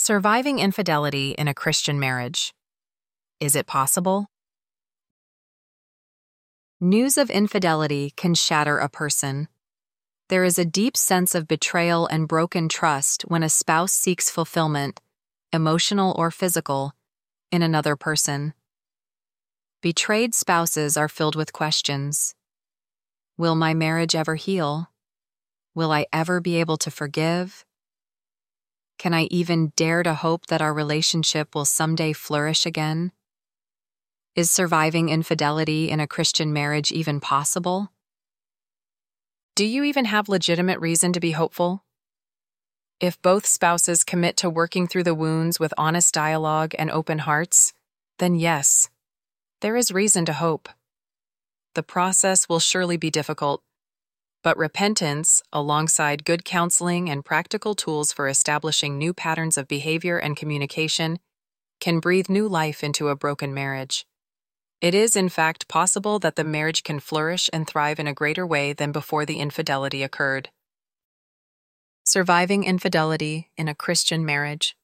Surviving infidelity in a Christian marriage. Is it possible? News of infidelity can shatter a person. There is a deep sense of betrayal and broken trust when a spouse seeks fulfillment, emotional or physical, in another person. Betrayed spouses are filled with questions. Will my marriage ever heal? Will I ever be able to forgive? Can I even dare to hope that our relationship will someday flourish again? Is surviving infidelity in a Christian marriage even possible? Do you even have legitimate reason to be hopeful? If both spouses commit to working through the wounds with honest dialogue and open hearts, then yes, there is reason to hope. The process will surely be difficult, but repentance, alongside good counseling and practical tools for establishing new patterns of behavior and communication, can breathe new life into a broken marriage. It is, in fact, possible that the marriage can flourish and thrive in a greater way than before the infidelity occurred. Surviving infidelity in a Christian marriage.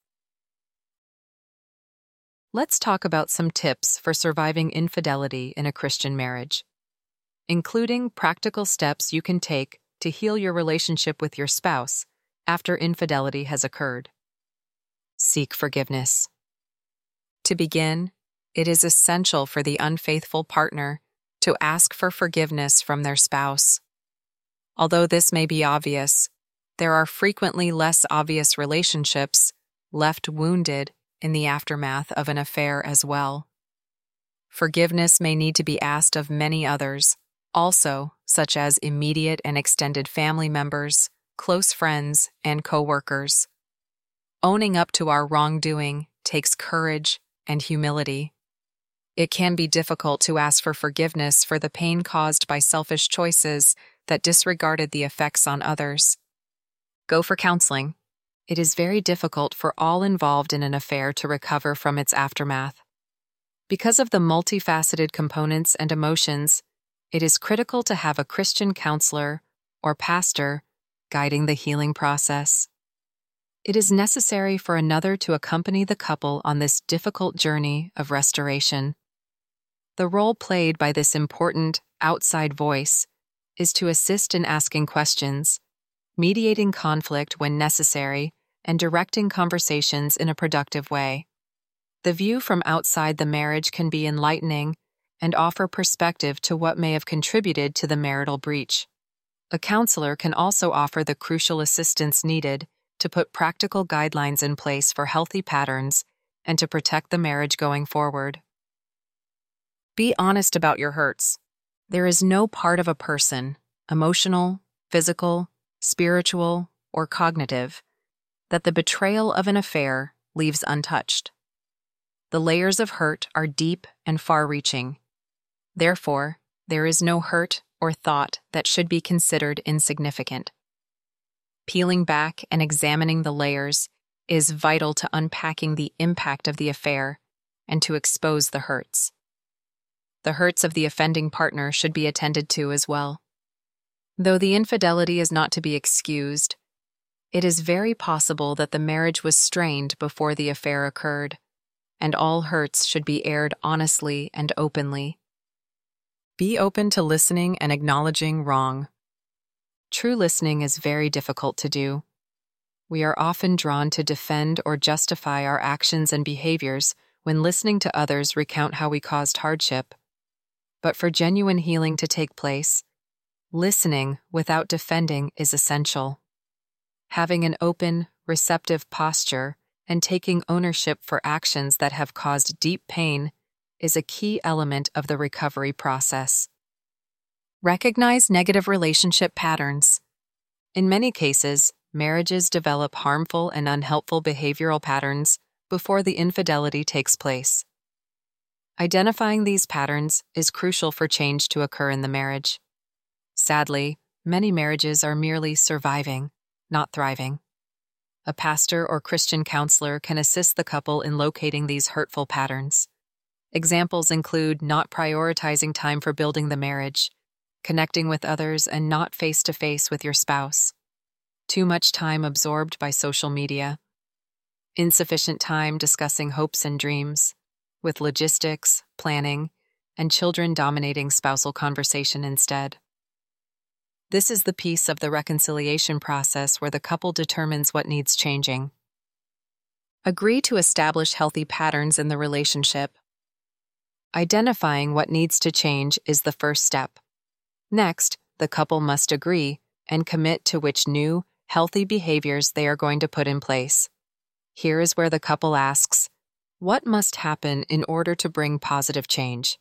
Let's talk about some tips for surviving infidelity in a Christian marriage, including practical steps you can take to heal your relationship with your spouse after infidelity has occurred. Seek forgiveness. To begin, it is essential for the unfaithful partner to ask for forgiveness from their spouse. Although this may be obvious, there are frequently less obvious relationships left wounded in the aftermath of an affair as well. Forgiveness may need to be asked of many others, also, such as immediate and extended family members, close friends, and co-workers. Owning up to our wrongdoing takes courage and humility. It can be difficult to ask for forgiveness for the pain caused by selfish choices that disregarded the effects on others. Go for counseling. It is very difficult for all involved in an affair to recover from its aftermath. Because of the multifaceted components and emotions, it is critical to have a Christian counselor or pastor guiding the healing process. It is necessary for another to accompany the couple on this difficult journey of restoration. The role played by this important outside voice is to assist in asking questions, mediating conflict when necessary, and directing conversations in a productive way. The view from outside the marriage can be enlightening and offer perspective to what may have contributed to the marital breach. A counselor can also offer the crucial assistance needed to put practical guidelines in place for healthy patterns and to protect the marriage going forward. Be honest about your hurts. There is no part of a person, emotional, physical, spiritual, or cognitive, that the betrayal of an affair leaves untouched. The layers of hurt are deep and far-reaching. Therefore, there is no hurt or thought that should be considered insignificant. Peeling back and examining the layers is vital to unpacking the impact of the affair and to expose the hurts. The hurts of the offending partner should be attended to as well. Though the infidelity is not to be excused, it is very possible that the marriage was strained before the affair occurred, and all hurts should be aired honestly and openly. Be open to listening and acknowledging wrong. True listening is very difficult to do. We are often drawn to defend or justify our actions and behaviors when listening to others recount how we caused hardship. But for genuine healing to take place, listening without defending is essential. Having an open, receptive posture and taking ownership for actions that have caused deep pain is a key element of the recovery process. Recognize negative relationship patterns. In many cases, marriages develop harmful and unhelpful behavioral patterns before the infidelity takes place. Identifying these patterns is crucial for change to occur in the marriage. Sadly, many marriages are merely surviving, not thriving. A pastor or Christian counselor can assist the couple in locating these hurtful patterns. Examples include not prioritizing time for building the marriage, connecting with others and not face-to-face with your spouse, too much time absorbed by social media, insufficient time discussing hopes and dreams, with logistics, planning, and children dominating spousal conversation instead. This is the piece of the reconciliation process where the couple determines what needs changing. Agree to establish healthy patterns in the relationship. Identifying what needs to change is the first step. Next, the couple must agree and commit to which new, healthy behaviors they are going to put in place. Here is where the couple asks, what must happen in order to bring positive change?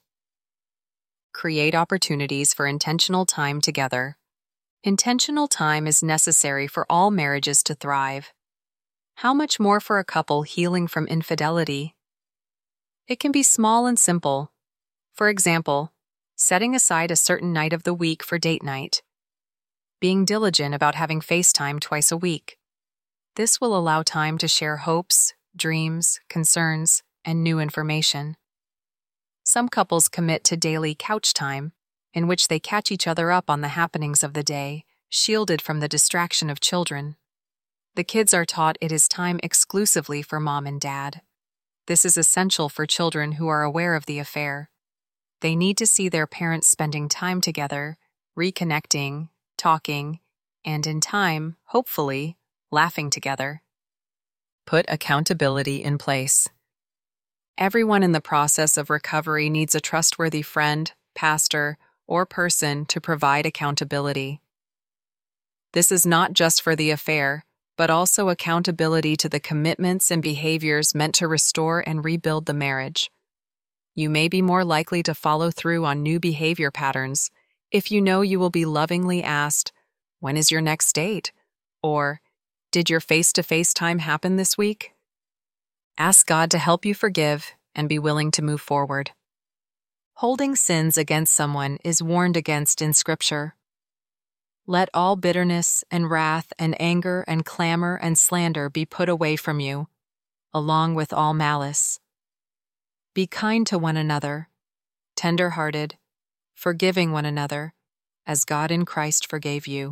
Create opportunities for intentional time together. Intentional time is necessary for all marriages to thrive. How much more for a couple healing from infidelity? It can be small and simple. For example, setting aside a certain night of the week for date night. Being diligent about having FaceTime twice a week. This will allow time to share hopes, dreams, concerns, and new information. Some couples commit to daily couch time, in which they catch each other up on the happenings of the day, shielded from the distraction of children. The kids are taught it is time exclusively for mom and dad. This is essential for children who are aware of the affair. They need to see their parents spending time together, reconnecting, talking, and in time, hopefully, laughing together. Put accountability in place. Everyone in the process of recovery needs a trustworthy friend, pastor, or person to provide accountability. This is not just for the affair, but also accountability to the commitments and behaviors meant to restore and rebuild the marriage. You may be more likely to follow through on new behavior patterns if you know you will be lovingly asked, "When is your next date?" Or, "Did your face-to-face time happen this week?" Ask God to help you forgive and be willing to move forward. Holding sins against someone is warned against in Scripture. Let all bitterness and wrath and anger and clamor and slander be put away from you, along with all malice. Be kind to one another, tender-hearted, forgiving one another, as God in Christ forgave you.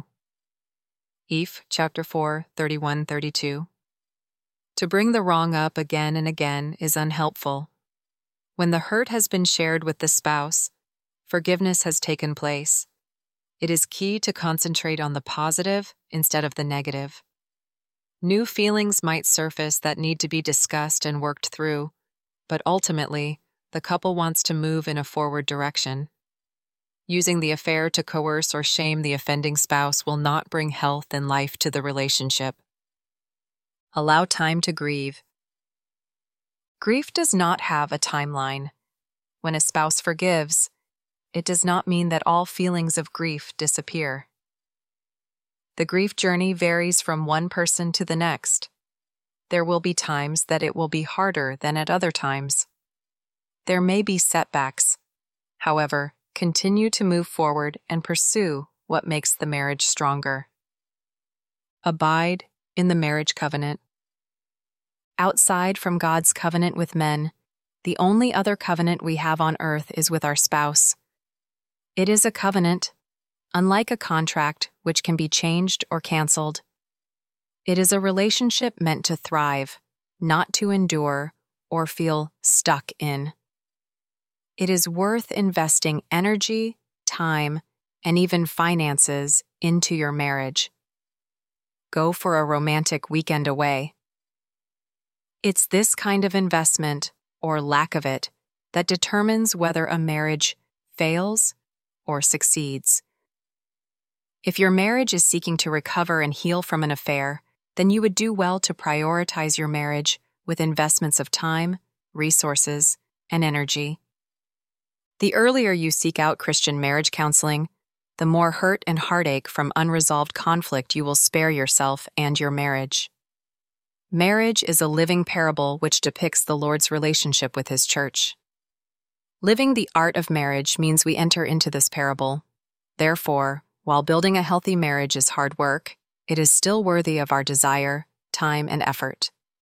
Eph chapter 4, 31-32. To bring the wrong up again and again is unhelpful. When the hurt has been shared with the spouse, forgiveness has taken place. It is key to concentrate on the positive instead of the negative. New feelings might surface that need to be discussed and worked through, but ultimately, the couple wants to move in a forward direction. Using the affair to coerce or shame the offending spouse will not bring health and life to the relationship. Allow time to grieve. Grief does not have a timeline. When a spouse forgives, it does not mean that all feelings of grief disappear. The grief journey varies from one person to the next. There will be times that it will be harder than at other times. There may be setbacks. However, continue to move forward and pursue what makes the marriage stronger. Abide in the marriage covenant. Outside from God's covenant with men, the only other covenant we have on earth is with our spouse. It is a covenant, unlike a contract which can be changed or canceled. It is a relationship meant to thrive, not to endure or feel stuck in. It is worth investing energy, time, and even finances into your marriage. Go for a romantic weekend away. It's this kind of investment, or lack of it, that determines whether a marriage fails or succeeds. If your marriage is seeking to recover and heal from an affair, then you would do well to prioritize your marriage with investments of time, resources, and energy. The earlier you seek out Christian marriage counseling, the more hurt and heartache from unresolved conflict you will spare yourself and your marriage. Marriage is a living parable which depicts the Lord's relationship with His church. Living the art of marriage means we enter into this parable. Therefore, while building a healthy marriage is hard work, it is still worthy of our desire, time, and effort.